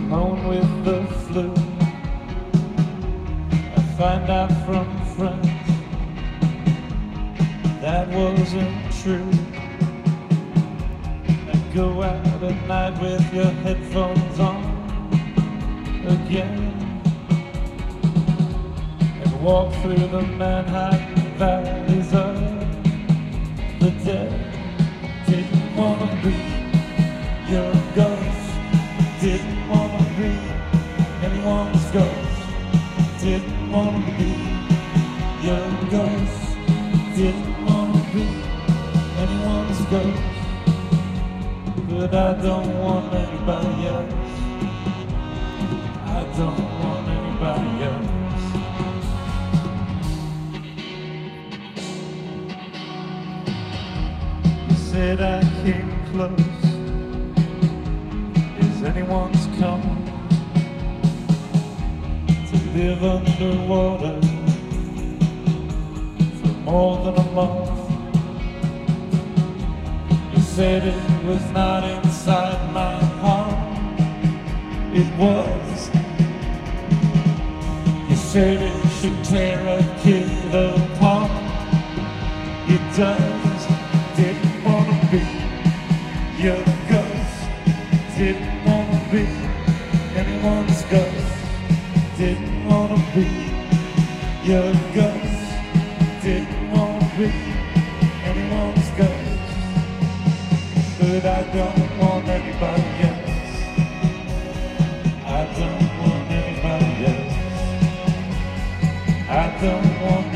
moan with the flu. I find out from friends that wasn't true. I go out at night with your headphones on again, and walk through the Manhattan valleys of the dead. Didn't wanna be your ghost, didn't wanna be anyone's ghost, didn't wanna be your ghost, didn't wanna be anyone's ghost. But I don't want anybody else, I don't want anybody else. You said I came close, is anyone's come to live underwater for more than a month? You said it was not inside my heart, it was. You said it should tear a kid apart, it does. Didn't wanna be your ghost, didn't wanna be anyone's ghost, didn't wanna be your ghost, didn't wanna be anyone's ghost. But I don't want anybody else, I don't want anybody else, I don't want